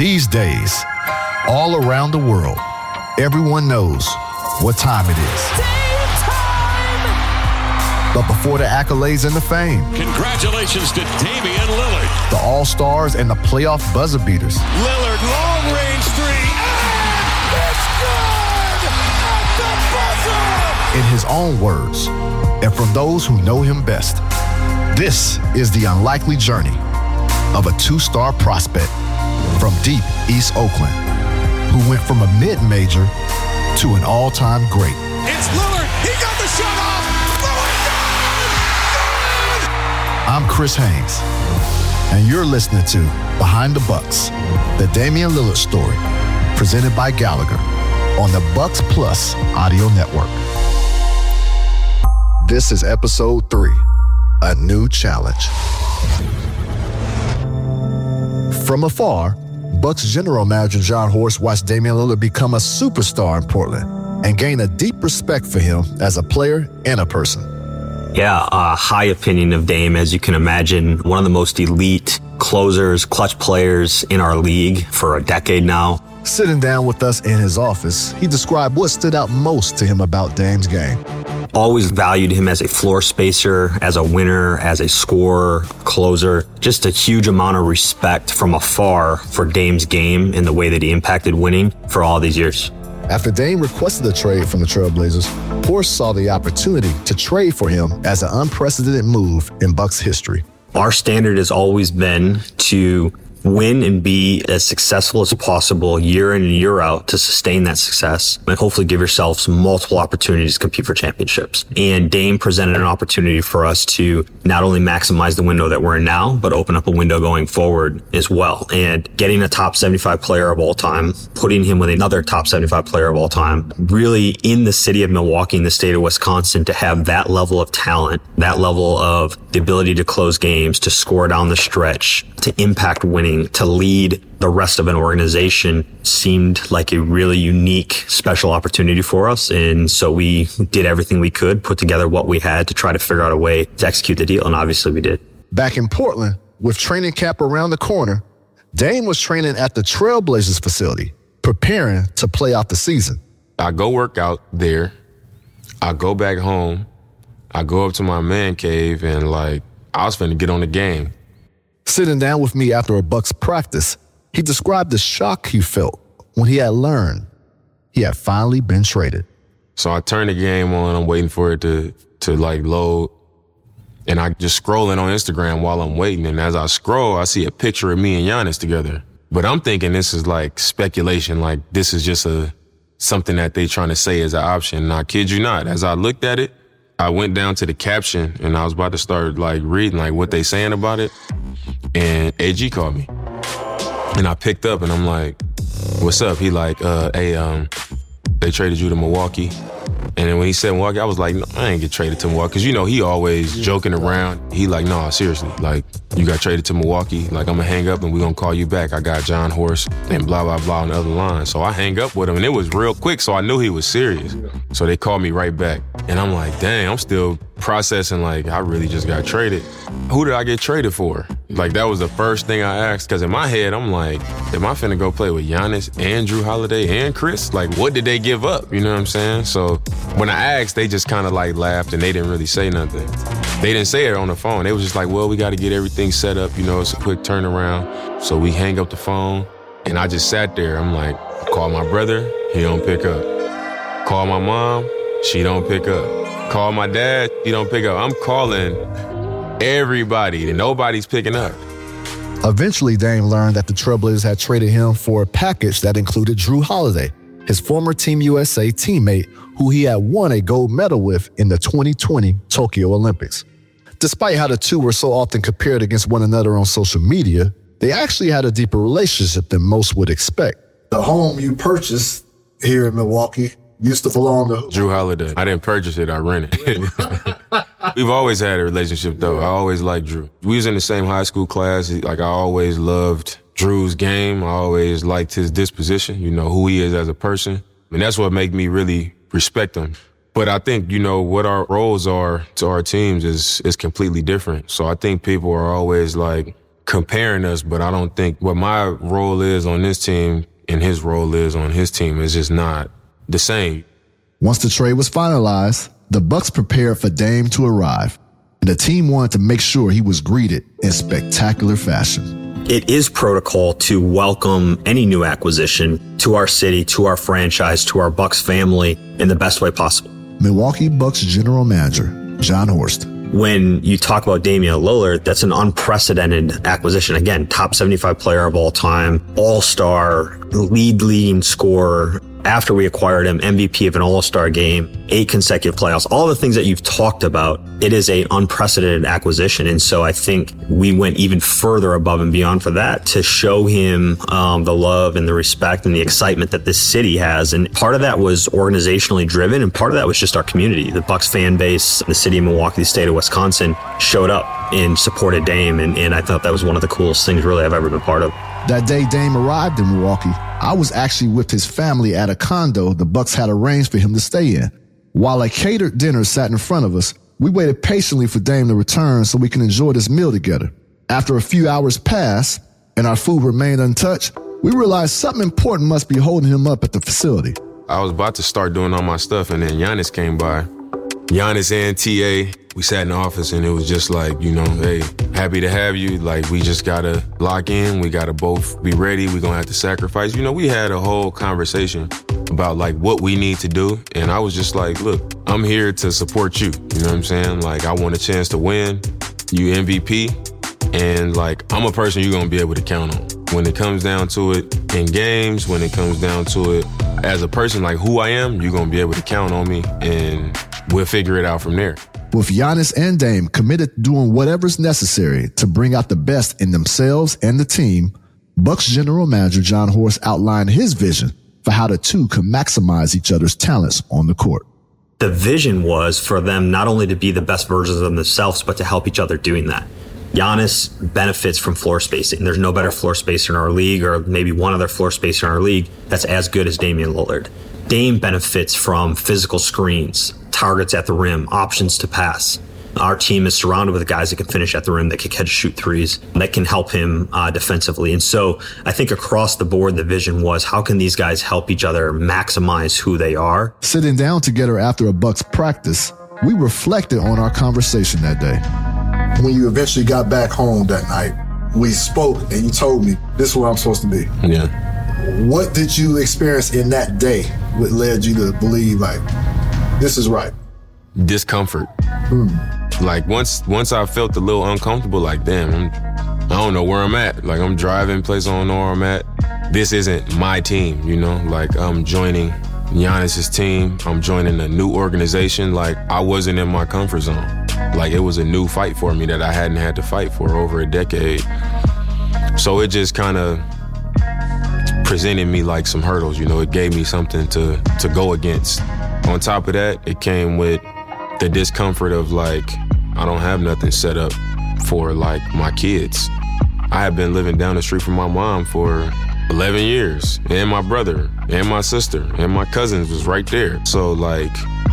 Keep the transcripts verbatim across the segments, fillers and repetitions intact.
These days, all around the world, everyone knows what time it is. Dame time! But before the accolades and the fame, congratulations to Damian Lillard. The All-Stars and the playoff buzzer beaters. Lillard, long-range three, and it's good at the buzzer! In his own words, and from those who know him best, this is the unlikely journey of a two-star prospect from deep East Oakland, who went from a mid-major to an all-time great. It's Lillard. He got the shot off. Lillard got it. I'm Chris Haynes, and you're listening to Behind the Bucks, the Damian Lillard story, presented by Gallagher on the Bucks Plus Audio Network. This is episode three, A New Challenge. From afar, Bucks general manager Jon Horst watched Damian Lillard become a superstar in Portland and gain a deep respect for him as a player and a person. Yeah, a high opinion of Dame, as you can imagine. One of the most elite closers, clutch players in our league for a decade now. Sitting down with us in his office, he described what stood out most to him about Dame's game. Always valued him as a floor spacer, as a winner, as a scorer, closer. Just a huge amount of respect from afar for Dame's game and the way that he impacted winning for all these years. After Dame requested a trade from the Trailblazers, Horst saw the opportunity to trade for him as an unprecedented move in Bucks history. Our standard has always been to win and be as successful as possible year in and year out to sustain that success and hopefully give yourselves multiple opportunities to compete for championships. And Dame presented an opportunity for us to not only maximize the window that we're in now, but open up a window going forward as well. And getting a top seventy-five player of all time, putting him with another top seventy-five player of all time, really in the city of Milwaukee, in the state of Wisconsin, to have that level of talent, that level of the ability to close games, to score down the stretch, to impact winning, to lead the rest of an organization seemed like a really unique, special opportunity for us. And so we did everything we could, put together what we had to try to figure out a way to execute the deal. And obviously we did. Back in Portland, with training camp around the corner, Dame was training at the Trailblazers facility, preparing to play out the season. I go work out there. I go back home. I go up to my man cave and like, I was finna get on the game. Sitting down with me after a Bucks practice, he described the shock he felt when he had learned he had finally been traded. So I turn the game on, I'm waiting for it to, to like load. And I just scrolling on Instagram while I'm waiting. And as I scroll, I see a picture of me and Giannis together. But I'm thinking this is like speculation, like this is just a something that they trying to say as an option. And I kid you not, as I looked at it, I went down to the caption and I was about to start like reading like what they saying about it. And A G called me. And I picked up and I'm like, what's up? He like, uh, hey, um, they traded you to Milwaukee. And then when he said Milwaukee, I was like, no, I ain't get traded to Milwaukee. Because, you know, he always joking around. He like, no, seriously. Like, you got traded to Milwaukee. Like, I'm going to hang up and we're going to call you back. I got Jon Horst and blah, blah, blah on the other line. So I hang up with him. And it was real quick, so I knew he was serious. So they called me right back. And I'm like, dang, I'm still processing like, I really just got traded. Who did I get traded for? Like, that was the first thing I asked. Because in my head, I'm like, am I finna go play with Giannis and Jrue Holiday and Chris? Like, what did they give up? You know what I'm saying? So when I asked, they just kind of like laughed and they didn't really say nothing. They didn't say it on the phone. They was just like, well, we got to get everything set up. You know, it's a quick turnaround. So we hang up the phone and I just sat there. I'm like, call my brother, he don't pick up. Call my mom, she don't pick up. Call my dad, he don't pick up. I'm calling everybody and nobody's picking up. Eventually, Dame learned that the Trailblazers had traded him for a package that included Jrue Holiday, his former Team U S A teammate who he had won a gold medal with in the twenty twenty Tokyo Olympics. Despite how the two were so often compared against one another on social media, they actually had a deeper relationship than most would expect. The home you purchased here in Milwaukee used to belong to Jrue Holiday. I didn't purchase it, I rented it. We've always had a relationship, though. I always liked Jrue. We was in the same high school class. Like, I always loved Drew's game. I always liked his disposition, you know, who he is as a person. And that's what made me really respect him. But I think, you know, what our roles are to our teams is is completely different. So I think people are always like, comparing us, but I don't think what my role is on this team and his role is on his team is just not the same. Once the trade was finalized, the Bucks prepared for Dame to arrive, and the team wanted to make sure he was greeted in spectacular fashion. It is protocol to welcome any new acquisition to our city, to our franchise, to our Bucks family in the best way possible. Milwaukee Bucks general manager, Jon Horst. When you talk about Damian Lillard, that's an unprecedented acquisition. Again, top seventy-five player of all time, all-star, lead leading scorer. After we acquired him, M V P of an all-star game, eight consecutive playoffs, all the things that you've talked about, it is an unprecedented acquisition. And so I think we went even further above and beyond for that to show him um, the love and the respect and the excitement that this city has. And part of that was organizationally driven, and part of that was just our community. The Bucks fan base, the city of Milwaukee, the state of Wisconsin, showed up and supported Dame. And, and I thought that was one of the coolest things really I've ever been part of. That day Dame arrived in Milwaukee, I was actually with his family at a condo the Bucks had arranged for him to stay in. While a catered dinner sat in front of us, we waited patiently for Dame to return so we can enjoy this meal together. After a few hours passed and our food remained untouched, we realized something important must be holding him up at the facility. I was about to start doing all my stuff, and then Giannis came by. Giannis and T A, we sat in the office, and it was just like, you know, hey, happy to have you. Like, we just got to lock in. We got to both be ready. We're going to have to sacrifice. You know, we had a whole conversation about, like, what we need to do. And I was just like, look, I'm here to support you. You know what I'm saying? Like, I want a chance to win. You M V P. And, like, I'm a person you're going to be able to count on. When it comes down to it in games, when it comes down to it as a person, like who I am, you're going to be able to count on me, and we'll figure it out from there. With Giannis and Dame committed to doing whatever's necessary to bring out the best in themselves and the team, Bucks general manager Jon Horst outlined his vision for how the two can maximize each other's talents on the court. The vision was for them not only to be the best versions of themselves, but to help each other doing that. Giannis benefits from floor spacing. There's no better floor spacer in our league, or maybe one other floor spacer in our league that's as good as Damian Lillard. Dame benefits from physical screens, targets at the rim, options to pass. Our team is surrounded with guys that can finish at the rim, that can catch, shoot threes, that can help him uh, defensively. And so I think across the board, the vision was, how can these guys help each other maximize who they are? Sitting down together after a Bucks practice, we reflected on our conversation that day. When you eventually got back home that night, we spoke and you told me, this is where I'm supposed to be. Yeah. What did you experience in that day that led you to believe, like, this is right? Discomfort. Hmm. Like, once once I felt a little uncomfortable, like, damn, I'm, I don't know where I'm at. Like, I'm driving place, I don't know where I'm at. This isn't my team, you know? Like, I'm joining Giannis's team. I'm joining a new organization. Like, I wasn't in my comfort zone. Like, it was a new fight for me that I hadn't had to fight for over a decade. So it just kind of presented me like some hurdles, you know? It gave me something to, to go against. On top of that, it came with the discomfort of, like, I don't have nothing set up for, like, my kids. I had been living down the street from my mom for eleven years, and my brother, and my sister, and my cousins was right there. So, like,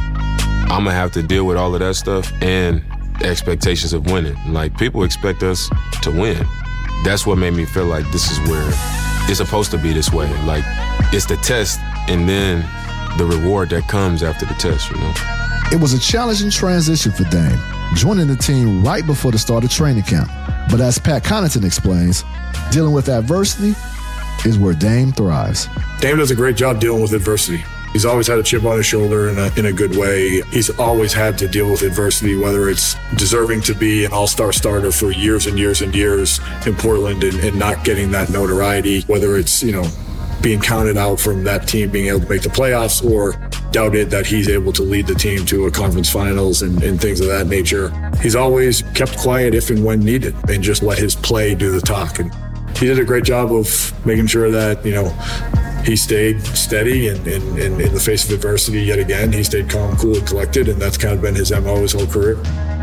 I'm gonna have to deal with all of that stuff and the expectations of winning. Like, people expect us to win. That's what made me feel like this is where it's supposed to be this way. Like, it's the test and then the reward that comes after the test, you know? It was a challenging transition for Dame, joining the team right before the start of training camp. But as Pat Connaughton explains, dealing with adversity is where Dame thrives. Dame does a great job dealing with adversity. He's always had a chip on his shoulder in a, in a good way. He's always had to deal with adversity, whether it's deserving to be an all-star starter for years and years and years in Portland and, and not getting that notoriety, whether it's, you know, being counted out from that team being able to make the playoffs, or doubted that he's able to lead the team to a conference finals and, and things of that nature. He's always kept quiet if and when needed and just let his play do the talk. And he did a great job of making sure that, you know, he stayed steady and in the face of adversity yet again. He stayed calm, cool, and collected, and that's kind of been his M O his whole career.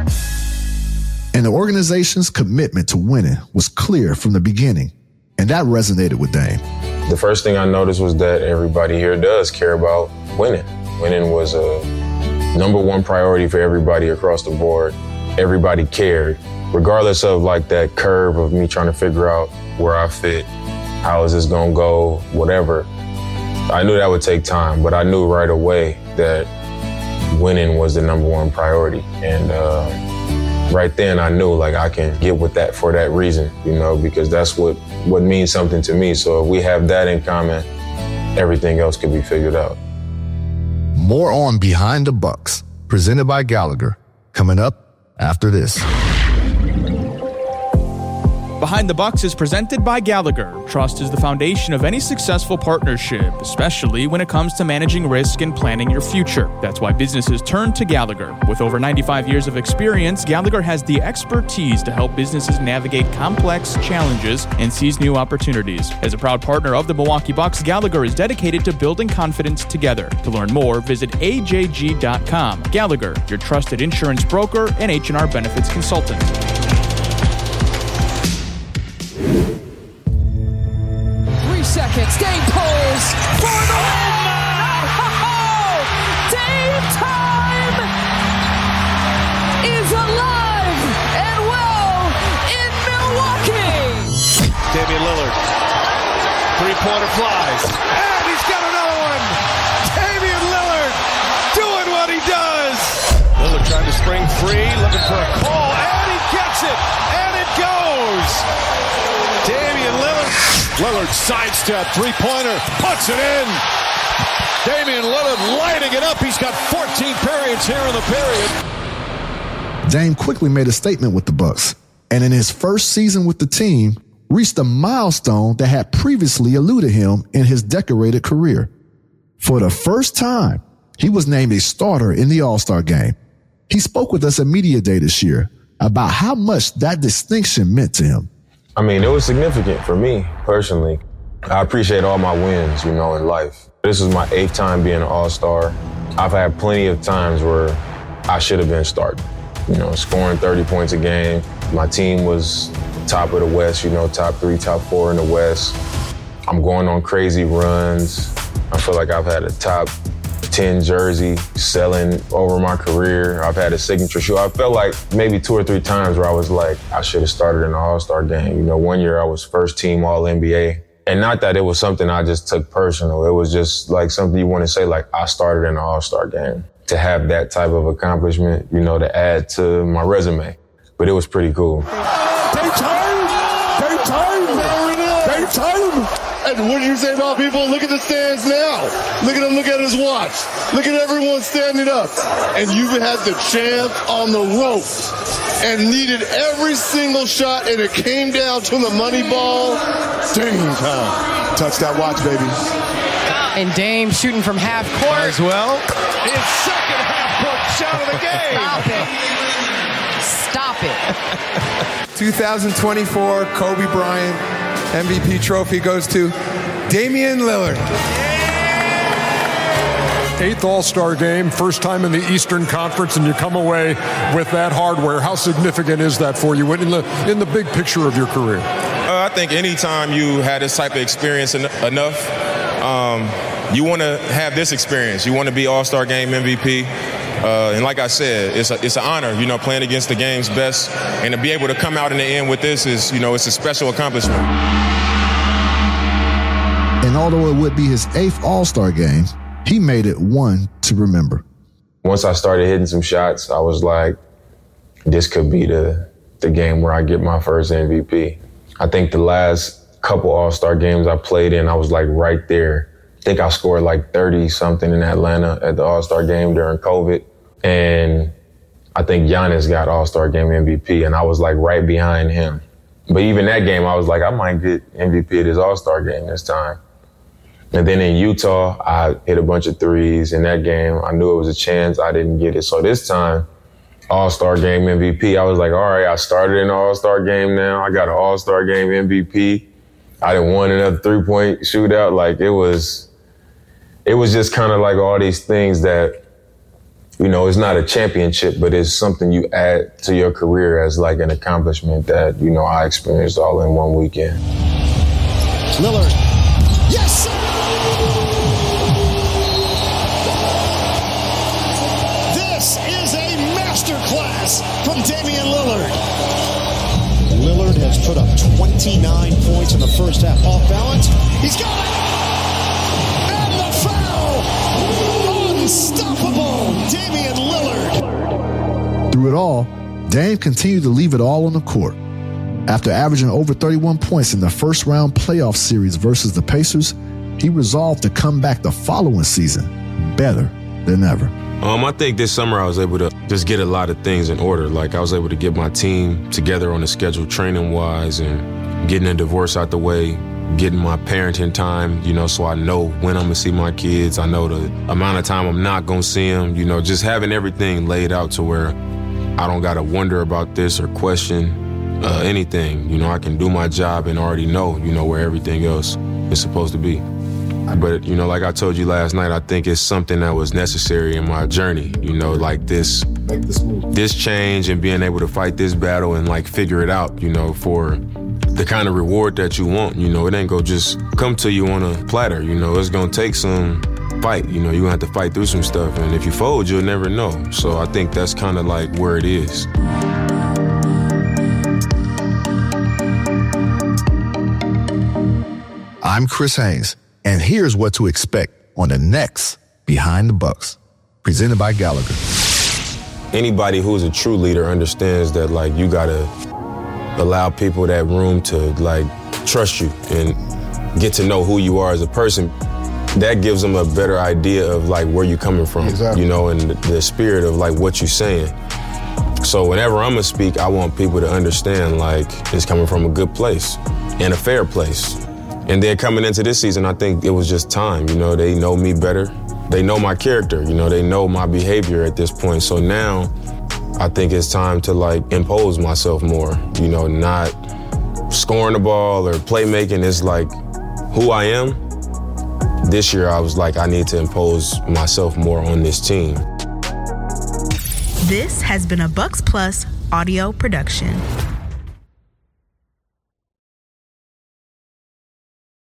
And the organization's commitment to winning was clear from the beginning, and that resonated with Dame. The first thing I noticed was that everybody here does care about winning. Winning was a number one priority for everybody across the board. Everybody cared. regardless of like that curve of me trying to figure out where I fit, how is this gonna go, whatever, I knew that would take time, but I knew right away that winning was the number one priority. And uh, right then I knew like I can get with that for that reason, you know, because that's what, what means something to me. So if we have that in common, everything else could be figured out. More on Behind the Bucks, presented by Gallagher, coming up after this. Behind the Bucks is presented by Gallagher. Trust is the foundation of any successful partnership, especially when it comes to managing risk and planning your future. That's why businesses turn to Gallagher. With over ninety-five years of experience, Gallagher has the expertise to help businesses navigate complex challenges and seize new opportunities. As a proud partner of the Milwaukee Bucks, Gallagher is dedicated to building confidence together. To learn more, visit A J G dot com. Gallagher, your trusted insurance broker and H and R benefits consultant. Seconds. Dame pulls for the win! Oh, Dame time is alive and well in Milwaukee. Damian Lillard, three-pointer flies, and he's got another one. Damian Lillard doing what he does. Lillard trying to spring free, looking for a call, and he gets it, and it goes. Damian Lillard. Lillard sidestep, three-pointer, puts it in. Damian Lillard lighting it up. He's got fourteen periods here in the period. Dame quickly made a statement with the Bucks, and in his first season with the team, reached a milestone that had previously eluded him in his decorated career. For the first time, he was named a starter in the All-Star game. He spoke with us at Media Day this year about how much that distinction meant to him. I mean, it was significant for me, personally. I appreciate all my wins, you know, in life. This is my eighth time being an All-Star. I've had plenty of times where I should have been starting, you know, scoring thirty points a game. My team was top of the West, you know, top three, top four in the West. I'm going on crazy runs. I feel like I've had a top ten jersey selling over my career. I've had a signature shoe. I felt like maybe two or three times where I was like, I should have started in the All-Star game. You know, one year I was first team All N B A. And not that it was something I just took personal. It was just like something you want to say, like, I started in the All-Star game. To have that type of accomplishment, you know, to add to my resume. But it was pretty cool. Take time! Take time! Take time! And what do you say about people? Look at the stands now. Look at him, look at his watch. Look at everyone standing up. And you've had the champ on the rope and needed every single shot, and it came down to the money ball. Dame time. Touch that watch, baby. And Dame shooting from half court. As well. His second half-court shot of the game. Stop it. Stop it. twenty twenty-four Kobe Bryant M V P trophy goes to Damian Lillard. Eighth All-Star game, first time in the Eastern Conference, and you come away with that hardware. How significant is that for you in the in the big picture of your career? Uh, I think anytime you had this type of experience en- enough, um, you want to have this experience. You want to be All-Star game M V P. Uh, and like I said, it's a, it's an honor, you know, playing against the game's best. And to be able to come out in the end with this is, you know, it's a special accomplishment. And although it would be his eighth All-Star game, he made it one to remember. Once I started hitting some shots, I was like, this could be the, the game where I get my first M V P. I think the last couple All-Star games I played in, I was like right there. I think I scored like thirty something in Atlanta at the All-Star game during COVID. And I think Giannis got All-Star game M V P, and I was like right behind him. But even that game, I was like, I might get M V P at his All-Star game this time. And then in Utah, I hit a bunch of threes. In that game, I knew it was a chance. I didn't get it. So this time, All-Star game M V P, I was like, all right, I started in the All-Star game now. I got an All-Star game M V P. I didn't want another three-point shootout. Like, it was, it was just kind of like all these things that, you know, it's not a championship, but it's something you add to your career as like an accomplishment that, you know, I experienced all in one weekend. Lillard. Yes! This is a masterclass from Damian Lillard. Lillard has put up twenty-nine points in the first half. Off balance. He's got it! And the foul! Unstoppable! Damian Lillard. Through it all, Dame continued to leave it all on the court. After averaging over thirty-one points in the first round playoff series versus the Pacers, he resolved to come back the following season better than ever. Um, I think this summer I was able to just get a lot of things in order. Like I was able to get my team together on the schedule training-wise and getting a divorce out the way, getting my parenting time, you know, so I know when I'm going to see my kids. I know the amount of time I'm not going to see them, you know, just having everything laid out to where I don't got to wonder about this or question uh, anything. You know, I can do my job and already know, you know, where everything else is supposed to be. But, you know, like I told you last night, I think it's something that was necessary in my journey, you know, like this, Make this move. this change and being able to fight this battle and, like, figure it out, you know, for the kind of reward that you want. You know, it ain't gonna just come to you on a platter, you know, it's gonna take some fight, you know, you're gonna have to fight through some stuff. And if you fold, you'll never know. So I think that's kind of like where it is. I'm Chris Haynes, and here's what to expect on the next Behind the Bucks, presented by Gallagher. Anybody who's a true leader understands that, like, you gotta allow people that room to, like, trust you and get to know who you are as a person. That gives them a better idea of, like, where you're coming from, exactly. you know, and the, the spirit of, like, what you're saying. So whenever I'm gonna speak, I want people to understand, like, it's coming from a good place and a fair place. And then coming into this season, I think it was just time. You know, they know me better. They know my character. You know, they know my behavior at this point. So now I think it's time to, like, impose myself more. You know, not scoring the ball or playmaking. It's like who I am. This year, I was like, I need to impose myself more on this team. This has been a Bucks Plus audio production.